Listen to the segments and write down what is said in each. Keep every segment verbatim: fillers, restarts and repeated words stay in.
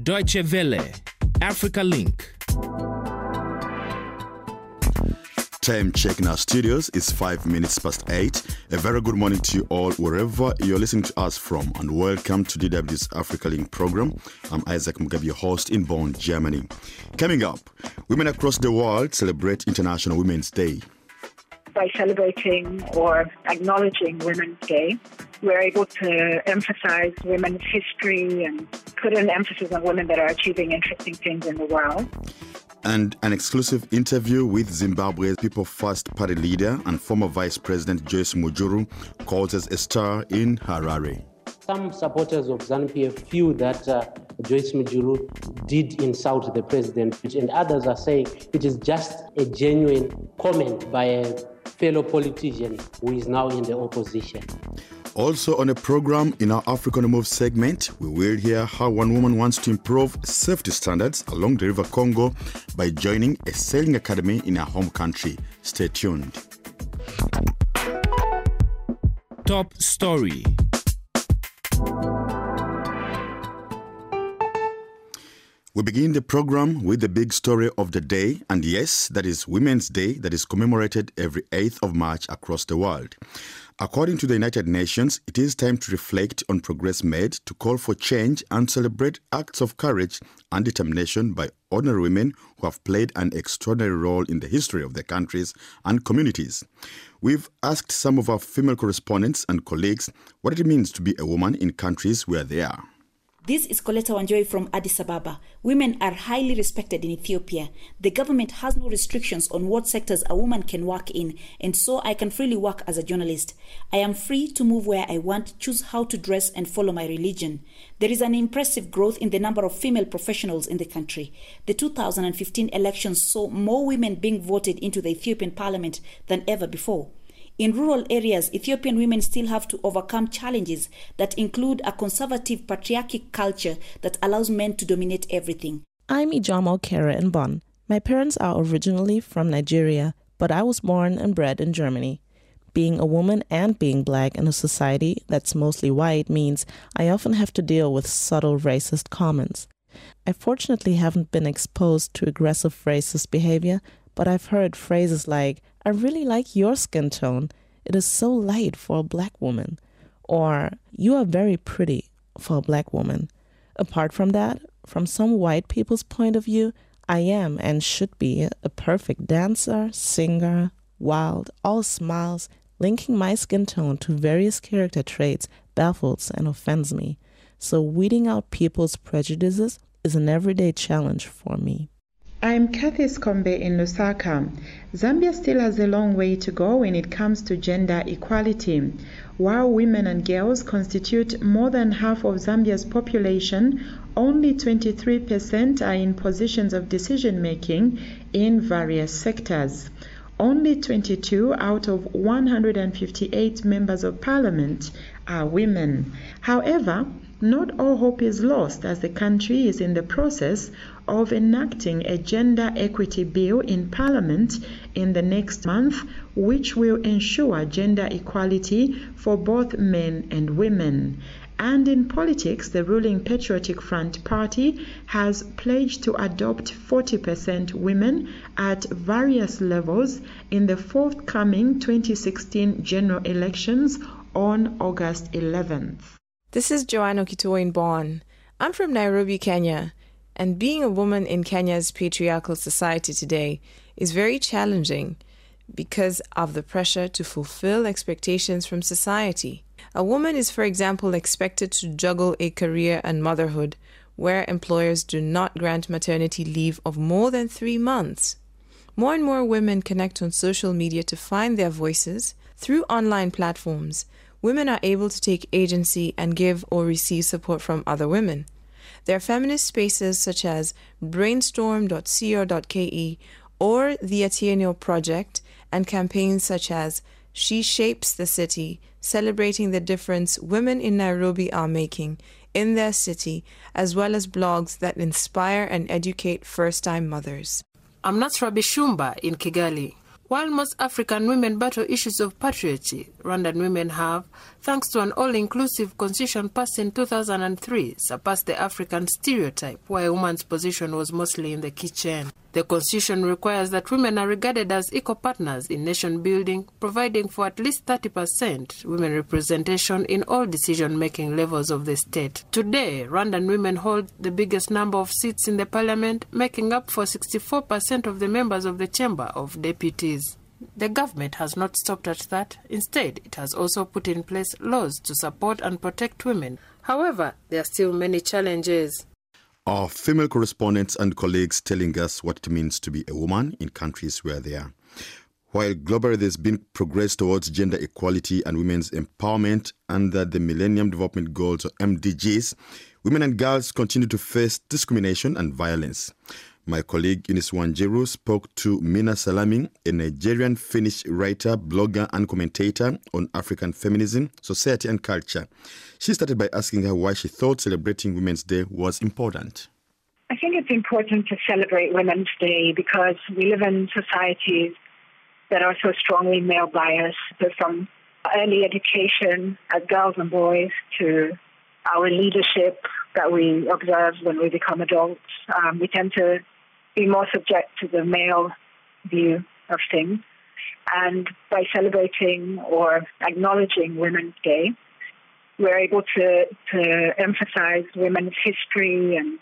Deutsche Welle, Africa Link. Time check in our studios is five minutes past eight. A very good morning to you all, wherever you're listening to us from, and welcome to D W's Africa Link program. I'm Isaac Mugabe, your host in Bonn, Germany. Coming up, women across the world celebrate International Women's Day. By celebrating or acknowledging Women's Day, we're able to emphasize women's history and put an emphasis on women that are achieving interesting things in the world. And an exclusive interview with Zimbabwe's People First Party leader and former Vice President Joyce Mujuru, calls as a star in Harare. Some supporters of ZANU-P F feel that uh, Joyce Mujuru did insult the president, and others are saying it is just a genuine comment by a fellow politician who is now in the opposition. Also on the program, in our Africa on the Move segment, we will hear how one woman wants to improve safety standards along the River Congo by joining a sailing academy in her home country. Stay tuned. Top story. We begin the program with the big story of the day, and yes, that is Women's Day, that is commemorated every eighth of March across the world. According to the United Nations, it is time to reflect on progress made, to call for change and celebrate acts of courage and determination by ordinary women who have played an extraordinary role in the history of their countries and communities. We've asked some of our female correspondents and colleagues what it means to be a woman in countries where they are. This is Coletta Wanjoy from Addis Ababa. Women are highly respected in Ethiopia. The government has no restrictions on what sectors a woman can work in, and so I can freely work as a journalist. I am free to move where I want, choose how to dress, and follow my religion. There is an impressive growth in the number of female professionals in the country. The two thousand fifteen elections saw more women being voted into the Ethiopian parliament than ever before. In rural areas, Ethiopian women still have to overcome challenges that include a conservative patriarchic culture that allows men to dominate everything. I'm Ijamo Kera in Bonn. My parents are originally from Nigeria, but I was born and bred in Germany. Being a woman and being black in a society that's mostly white means I often have to deal with subtle racist comments. I fortunately haven't been exposed to aggressive racist behavior, but I've heard phrases like, "I really like your skin tone. It is so light for a black woman." Or, "You are very pretty for a black woman." Apart from that, from some white people's point of view, I am and should be a perfect dancer, singer, wild, all smiles. Linking my skin tone to various character traits baffles and offends me. So weeding out people's prejudices is an everyday challenge for me. I'm Kathy Skombe in Lusaka. Zambia still has a long way to go when it comes to gender equality. While women and girls constitute more than half of Zambia's population, only twenty-three percent are in positions of decision-making in various sectors. Only twenty-two out of one hundred fifty-eight members of parliament are women. However, not all hope is lost, as the country is in the process of enacting a gender equity bill in Parliament in the next month, which will ensure gender equality for both men and women. And in politics, the ruling Patriotic Front Party has pledged to adopt forty percent women at various levels in the forthcoming twenty sixteen general elections on August eleventh. This is Joanna Okito in Bonn. I'm from Nairobi, Kenya, and being a woman in Kenya's patriarchal society today is very challenging because of the pressure to fulfill expectations from society. A woman is, for example, expected to juggle a career and motherhood, where employers do not grant maternity leave of more than three months. More and more women connect on social media to find their voices. Through online platforms, women are able to take agency and give or receive support from other women. There are feminist spaces such as brainstorm dot co dot ke or the Atieno Project, and campaigns such as She Shapes the City, celebrating the difference women in Nairobi are making in their city, as well as blogs that inspire and educate first-time mothers. I'm Nasra Bishumba in Kigali. While most African women battle issues of patriarchy, Rwandan women have, thanks to an all-inclusive constitution passed in two thousand three, surpassed the African stereotype where a woman's position was mostly in the kitchen. The constitution requires that women are regarded as equal partners in nation building, providing for at least thirty percent women representation in all decision-making levels of the state. Today, Rwandan women hold the biggest number of seats in the parliament, making up for sixty-four percent of the members of the Chamber of Deputies. The government has not stopped at that. Instead, it has also put in place laws to support and protect women. However, there are still many challenges. Our female correspondents and colleagues telling us what it means to be a woman in countries where they are. While globally there's been progress towards gender equality and women's empowerment under the Millennium Development Goals or M D Gs, women and girls continue to face discrimination and violence. My colleague Eunice Wanjiru spoke to Mina Salami, a Nigerian Finnish writer, blogger and commentator on African feminism, society and culture. She started by asking her why she thought celebrating Women's Day was important. I think it's important to celebrate Women's Day because we live in societies that are so strongly male biased. So from early education as girls and boys to our leadership that we observe when we become adults, um, we tend to be more subject to the male view of things. And by celebrating or acknowledging Women's Day, we're able to, to emphasize women's history and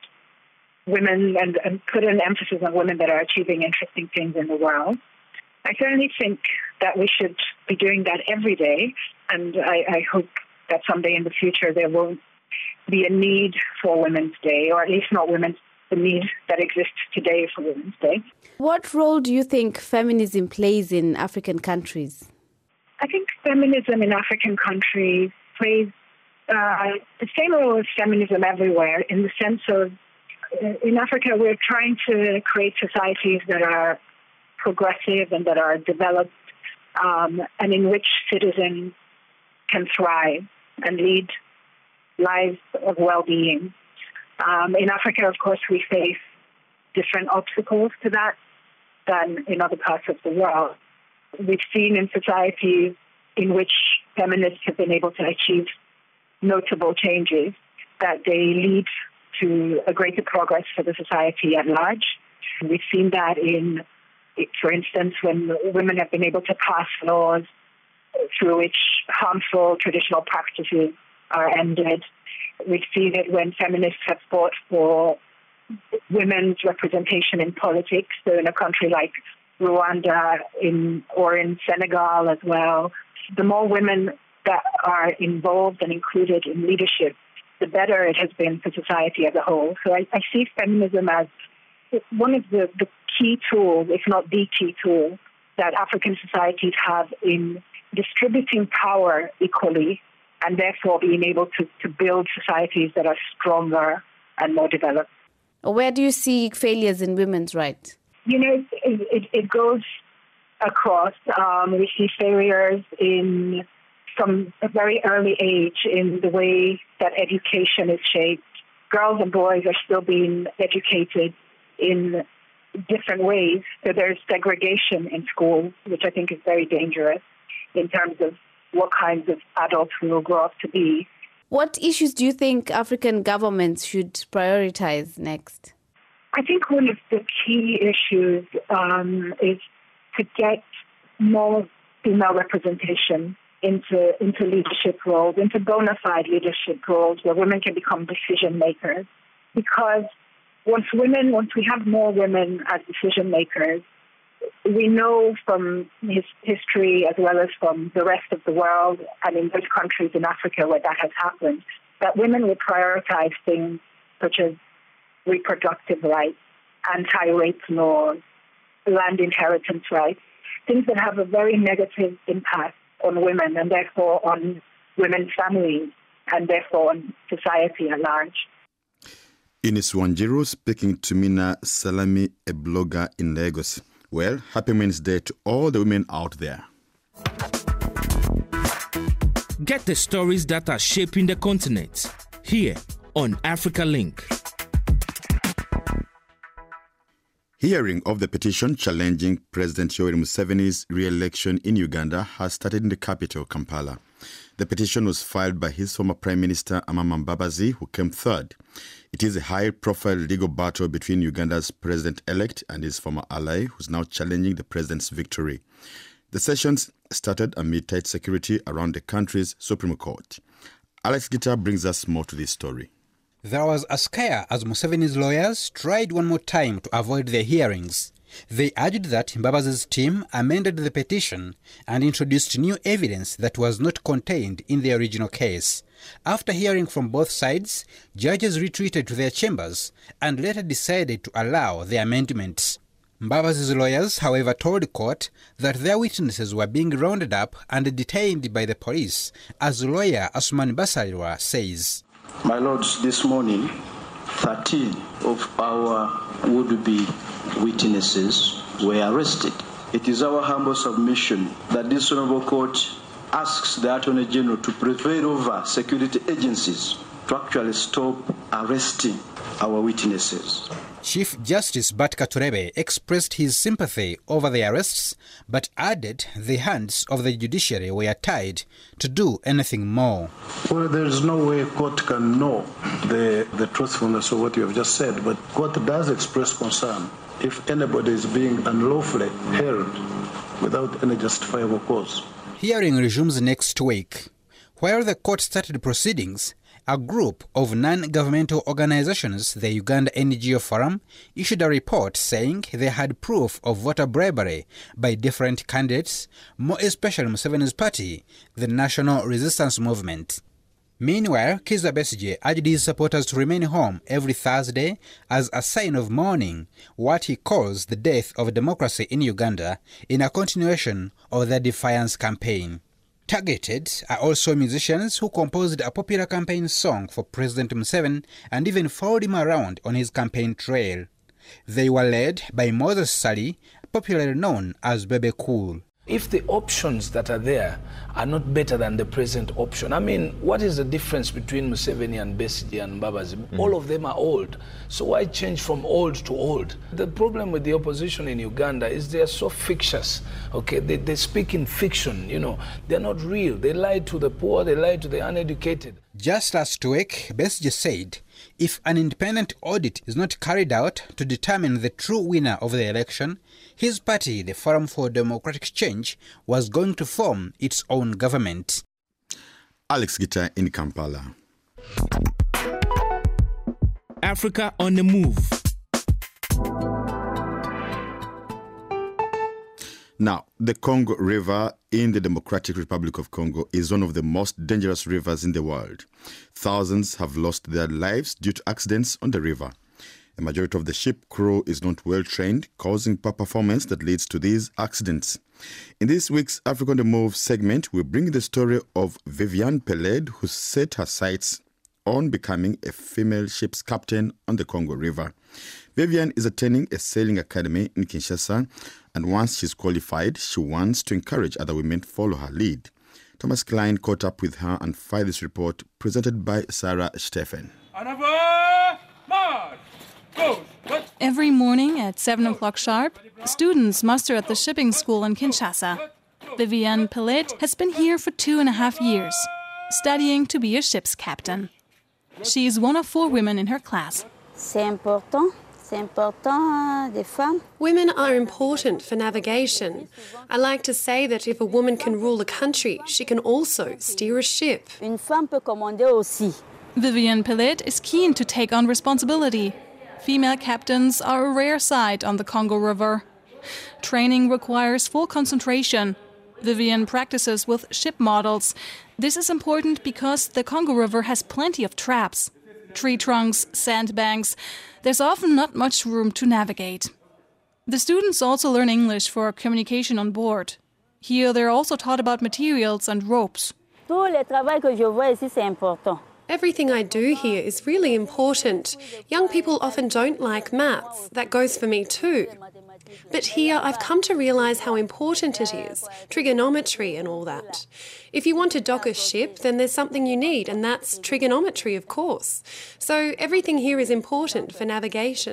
women and, and put an emphasis on women that are achieving interesting things in the world. I certainly think that we should be doing that every day, and I, I hope that someday in the future there won't be a need for Women's Day, or at least not women's the need that exists today for Women's Day. What role do you think feminism plays in African countries? I think feminism in African countries plays uh, the same role as feminism everywhere, in the sense of uh, in Africa we're trying to create societies that are progressive and that are developed um, and in which citizens can thrive and lead lives of well-being. Um, in Africa, of course, we face different obstacles to that than in other parts of the world. We've seen in societies in which feminists have been able to achieve notable changes that they lead to a greater progress for the society at large. We've seen that in, for instance, when women have been able to pass laws through which harmful traditional practices are ended. We've seen it when feminists have fought for women's representation in politics. So in a country like Rwanda in, or in Senegal as well, the more women that are involved and included in leadership, the better it has been for society as a whole. So I, I see feminism as one of the, the key tools, if not the key tool, that African societies have in distributing power equally and therefore being able to, to build societies that are stronger and more developed. Where do you see failures in women's rights? You know, it, it, it goes across. Um, we see failures in from a very early age in the way that education is shaped. Girls and boys are still being educated in different ways. So there's segregation in schools, which I think is very dangerous in terms of what kinds of adults we will grow up to be. What issues do you think African governments should prioritize next? I think one of the key issues um, is to get more female representation into, into leadership roles, into bona fide leadership roles where women can become decision makers. Because once women, once we have more women as decision makers, we know from his history as well as from the rest of the world and in those countries in Africa where that has happened, that women will prioritize things such as reproductive rights, anti-rape laws, land inheritance rights, things that have a very negative impact on women and therefore on women's families and therefore on society at large. Eunice Wanjiru speaking to Mina Salami, a blogger in Lagos. Well, happy Women's Day to all the women out there. Get the stories that are shaping the continent here on Africa Link. Hearing of the petition challenging President Yoweri Museveni's re-election in Uganda has started in the capital, Kampala. The petition was filed by his former Prime Minister Amama Mbabazi, who came third. It is a high-profile legal battle between Uganda's president-elect and his former ally, who is now challenging the president's victory. The sessions started amid tight security around the country's Supreme Court. Alex Gitter brings us more to this story. There was a scare as Museveni's lawyers tried one more time to avoid the hearings. They urged that Mbabazi's team amended the petition and introduced new evidence that was not contained in the original case. After hearing from both sides, judges retreated to their chambers and later decided to allow the amendments. Mbabazi's lawyers, however, told court that their witnesses were being rounded up and detained by the police, as lawyer Asuman Basalirwa says. My lords, this morning, thirteen of our would-be witnesses were arrested. It is our humble submission that this honorable court asks the Attorney General to prevail over security agencies to actually stop arresting our witnesses. Chief Justice Batka Turebe expressed his sympathy over the arrests, but added the hands of the judiciary were tied to do anything more. Well, there is no way court can know the, the truthfulness of what you have just said, but court does express concern if anybody is being unlawfully held without any justifiable cause. Hearing resumes next week. Where the court started proceedings, a group of non-governmental organizations, the Uganda N G O Forum, issued a report saying they had proof of voter bribery by different candidates, more especially Museveni's party, the National Resistance Movement. Meanwhile, Kizza Besigye urged his supporters to remain home every Thursday as a sign of mourning what he calls the death of democracy in Uganda, in a continuation of their defiance campaign. Targeted are also musicians who composed a popular campaign song for President Museveni and even followed him around on his campaign trail. They were led by Moses Sali, popularly known as Bebe Cool. If the options that are there are not better than the present option, I mean, what is the difference between Museveni and Besigye and Mbabazi? Mm. All of them are old. So why change from old to old? The problem with the opposition in Uganda is they are so fictitious. Okay, they, they speak in fiction, you know. They're not real. They lie to the poor, they lie to the uneducated. Just last week, Besigye said, if an independent audit is not carried out to determine the true winner of the election, his party, the Forum for Democratic Change, was going to form its own government. Alex Gitter in Kampala. Africa on the move. Now, the Congo River in the Democratic Republic of Congo is one of the most dangerous rivers in the world. Thousands have lost their lives due to accidents on the river. A majority of the ship crew is not well trained, causing poor performance that leads to these accidents. In this week's Africa on the Move segment, we bring the story of Viviane Peled, who set her sights on becoming a female ship's captain on the Congo River. Viviane is attending a sailing academy in Kinshasa, and once she's qualified, she wants to encourage other women to follow her lead. Thomas Klein caught up with her and filed this report presented by Sarah Steffen. Every morning at seven o'clock sharp, students muster at the shipping school in Kinshasa. Viviane Peled has been here for two and a half years, studying to be a ship's captain. She is one of four women in her class. Women are important for navigation. I like to say that if a woman can rule a country, she can also steer a ship. Viviane Peled is keen to take on responsibility. Female captains are a rare sight on the Congo River. Training requires full concentration. Viviane practices with ship models. This is important because the Congo River has plenty of traps. Tree trunks, sandbanks. There's often not much room to navigate. The students also learn English for communication on board. Here they're also taught about materials and ropes. Everything I do here is really important. Young people often don't like maths. That goes for me too. But here I've come to realise how important it is, trigonometry and all that. If you want to dock a ship, then there's something you need, and that's trigonometry, of course. So everything here is important for navigation.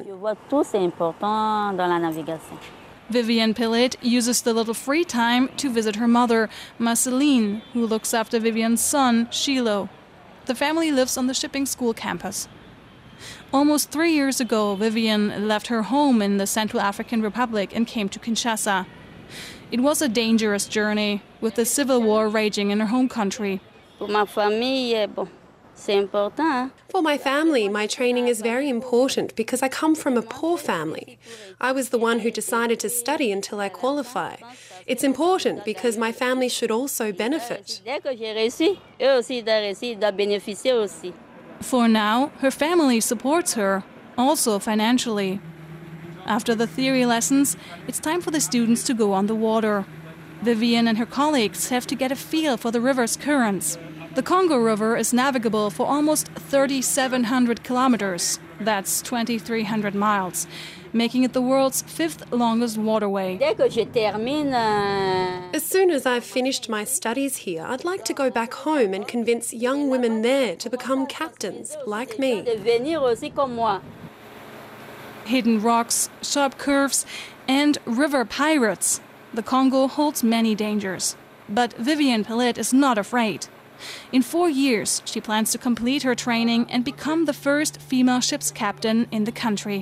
Vivian Pillet uses the little free time to visit her mother, Marceline, who looks after Vivian's son, Shiloh. The family lives on the shipping school campus. Almost three years ago, Vivian left her home in the Central African Republic and came to Kinshasa. It was a dangerous journey, with the civil war raging in her home country. For my family, my training is very important because I come from a poor family. I was the one who decided to study until I qualify. It's important because my family should also benefit. For now, her family supports her, also financially. After the theory lessons, it's time for the students to go on the water. Vivian and her colleagues have to get a feel for the river's currents. The Congo River is navigable for almost thirty-seven hundred kilometers. That's twenty-three hundred miles, making it the world's fifth longest waterway. As soon as I've finished my studies here, I'd like to go back home and convince young women there to become captains, like me. Hidden rocks, sharp curves, and river pirates. The Congo holds many dangers. But Vivian Pillet is not afraid. In four years, she plans to complete her training and become the first female ship's captain in the country.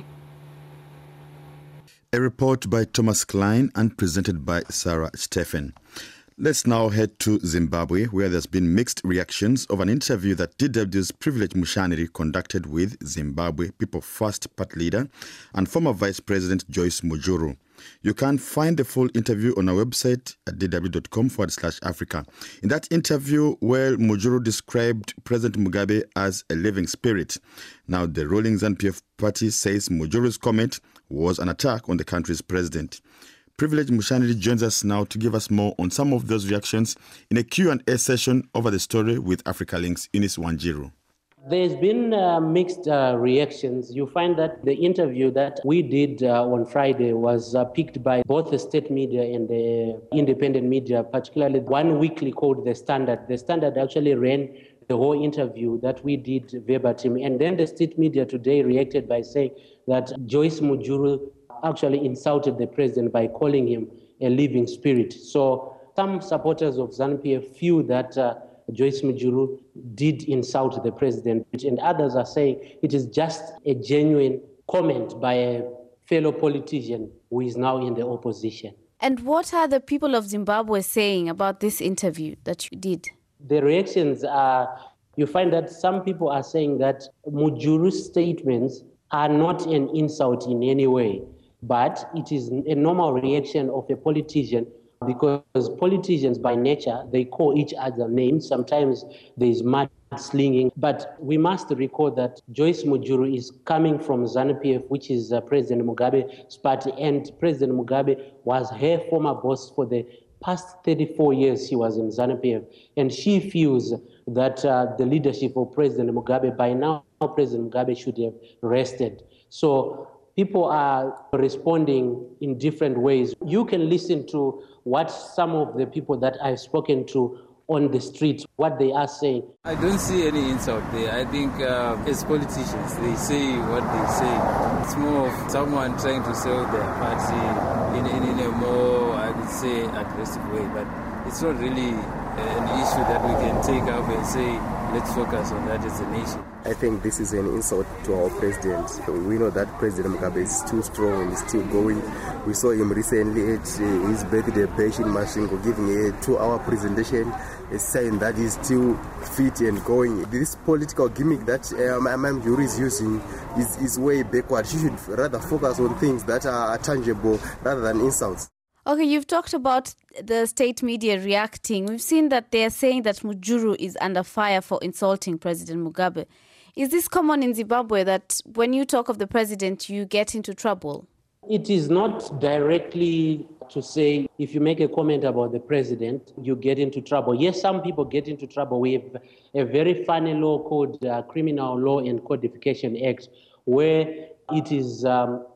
A report by Thomas Klein and presented by Sarah Steffen. Let's now head to Zimbabwe, where there's been mixed reactions of an interview that D W's Privilege Mushaniri conducted with Zimbabwe People First Party leader and former Vice President Joyce Mujuru. You can find the full interview on our website at dw.com forward slash Africa. In that interview, well, Mujuru described President Mugabe as a living spirit. Now, the ruling ZANU P F party says Mujuru's comment was an attack on the country's president. Privilege Mushaniri joins us now to give us more on some of those reactions in a Q and A session over the story with Africa Link's Eunice Wanjiru. There's been uh, mixed uh, reactions. You find that the interview that we did uh, on Friday was uh, picked by both the state media and the independent media, particularly one weekly called The Standard. The Standard actually ran the whole interview that we did verbatim. And then the state media today reacted by saying that Joyce Mujuru actually insulted the president by calling him a living spirit. So some supporters of ZANU P F feel that uh, Joyce Mujuru did insult the president, and others are saying it is just a genuine comment by a fellow politician who is now in the opposition. And what are the people of Zimbabwe saying about this interview that you did? The reactions are, you find that some people are saying that Mujuru's statements are not an insult in any way, but it is a normal reaction of a politician, because politicians by nature, they call each other names. Sometimes there is mudslinging. But we must recall that Joyce Mujuru is coming from ZANU P F, which is uh, President Mugabe's party, and President Mugabe was her former boss for the past thirty-four years she was in ZANU P F. And she feels that uh, the leadership of President Mugabe, by now President Mugabe should have rested. So people are responding in different ways. You can listen to what some of the people that I've spoken to on the street, what they are saying. I don't see any insult there. I think uh, as politicians, they say what they say. It's more of someone trying to sell their party in, in, in a more, I would say, aggressive way. But it's not really an issue that we can take up and say, let's focus on that as a nation. I think this is an insult to our president. We know that President Mugabe is still strong and is still going. We saw him recently at his birthday bash in Mashingo giving a two-hour presentation, saying that he's still fit and going. This political gimmick that um, Mujuru is using is, is way backward. She should rather focus on things that are tangible rather than insults. Okay, you've talked about the state media reacting. We've seen that they are saying that Mujuru is under fire for insulting President Mugabe. Is this common in Zimbabwe, that when you talk of the president, you get into trouble? It is not directly to say if you make a comment about the president, you get into trouble. Yes, some people get into trouble. We have a very funny law called uh, Criminal Law and Codification Act, where it is um,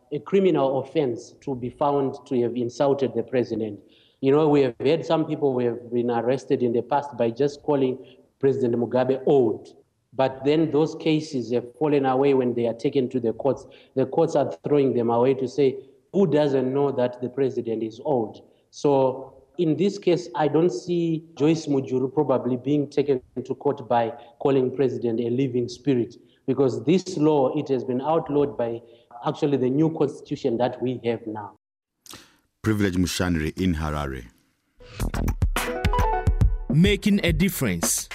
a criminal offense to be found to have insulted the president. You know, we have had some people who have been arrested in the past by just calling President Mugabe old. But then those cases have fallen away when they are taken to the courts. The courts are throwing them away to say, who doesn't know that the president is old? So in this case, I don't see Joyce Mujuru probably being taken to court by calling president a living spirit, because this law, it has been outlawed by actually the new constitution that we have now. Privilege Mushanri in Harare. Making a difference.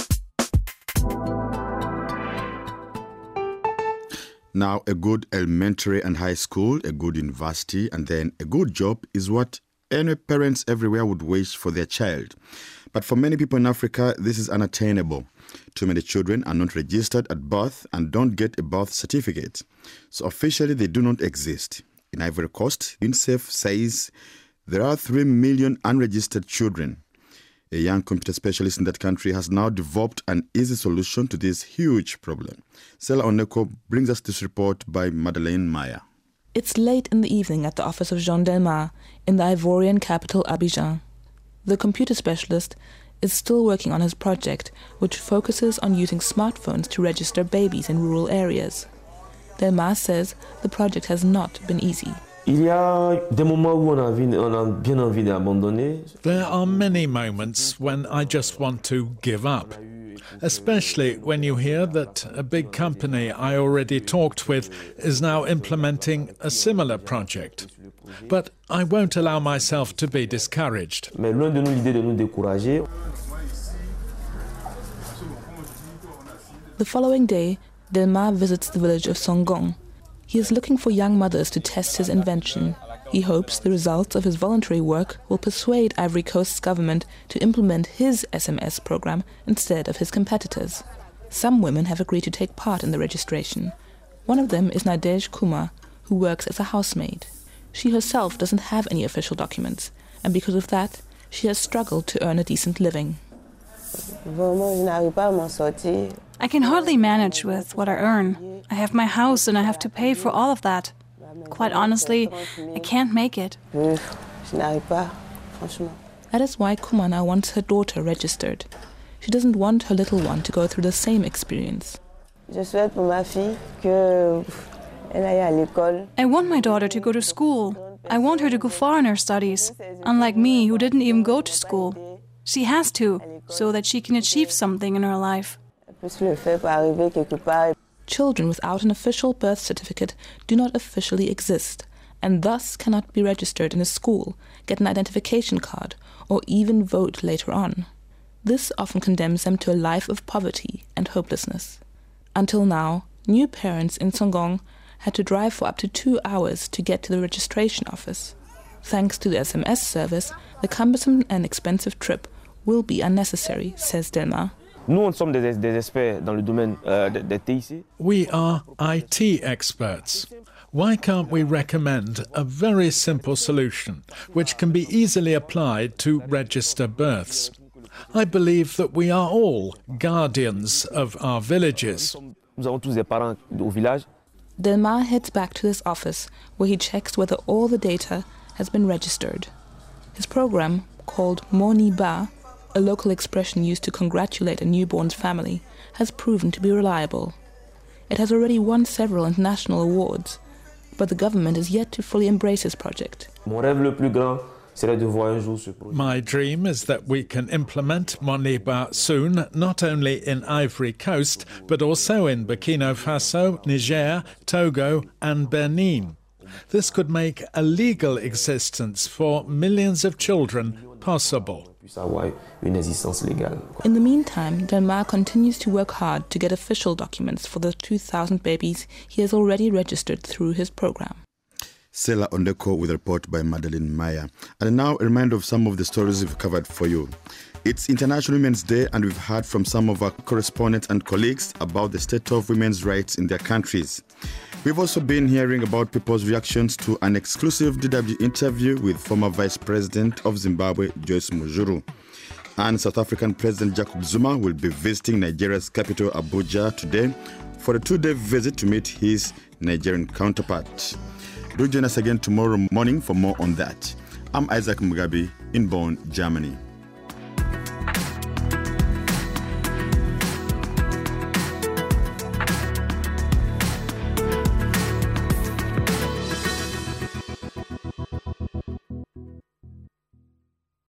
Now, a good elementary and high school, a good university, and then a good job is what any parents everywhere would wish for their child. But for many people in Africa, this is unattainable. Too many children are not registered at birth and don't get a birth certificate. So officially, they do not exist. In Ivory Coast, UNICEF says there are three million unregistered children. A young computer specialist in that country has now developed an easy solution to this huge problem. Sela Oneko brings us this report by Madeleine Maya. It's late in the evening at the office of Jean Delmar in the Ivorian capital Abidjan. The computer specialist is still working on his project, which focuses on using smartphones to register babies in rural areas. Delmar says the project has not been easy. There are many moments when I just want to give up, especially when you hear that a big company I already talked with is now implementing a similar project. But I won't allow myself to be discouraged. The following day, Delmar visits the village of Songong. He is looking for young mothers to test his invention. He hopes the results of his voluntary work will persuade Ivory Coast's government to implement his S M S program instead of his competitors. Some women have agreed to take part in the registration. One of them is Nadej Kuma, who works as a housemaid. She herself doesn't have any official documents, and because of that, she has struggled to earn a decent living. I can hardly manage with what I earn. I have my house and I have to pay for all of that. Quite honestly, I can't make it. That is why Kuma now wants her daughter registered. She doesn't want her little one to go through the same experience. I want my daughter to go to school. I want her to go far in her studies, unlike me, who didn't even go to school. She has to, so that she can achieve something in her life. Children without an official birth certificate do not officially exist, and thus cannot be registered in a school, get an identification card, or even vote later on. This often condemns them to a life of poverty and hopelessness. Until now, new parents in Songong had to drive for up to two hours to get to the registration office. Thanks to the S M S service, the cumbersome and expensive trip will be unnecessary, says Delmar. We are I T experts. Why can't we recommend a very simple solution which can be easily applied to register births? I believe that we are all guardians of our villages. Delmar heads back to his office, where he checks whether all the data has been registered. His program, called Moni Ba, a local expression used to congratulate a newborn's family, has proven to be reliable. It has already won several international awards, but the government is yet to fully embrace his project. My dream is that we can implement Moni Ba soon, not only in Ivory Coast, but also in Burkina Faso, Niger, Togo and Benin. This could make a legal existence for millions of children possible. In the meantime, Delmar continues to work hard to get official documents for the two thousand babies he has already registered through his program. Sela Ondeko with a report by Madeleine Maya. And now a reminder of some of the stories we've covered for you. It's International Women's Day, and we've heard from some of our correspondents and colleagues about the state of women's rights in their countries. We've also been hearing about people's reactions to an exclusive D W interview with former Vice President of Zimbabwe, Joyce Mujuru. And South African President Jacob Zuma will be visiting Nigeria's capital, Abuja, today for a two-day visit to meet his Nigerian counterpart. Do join us again tomorrow morning for more on that. I'm Isaac Mugabe in Bonn, Germany.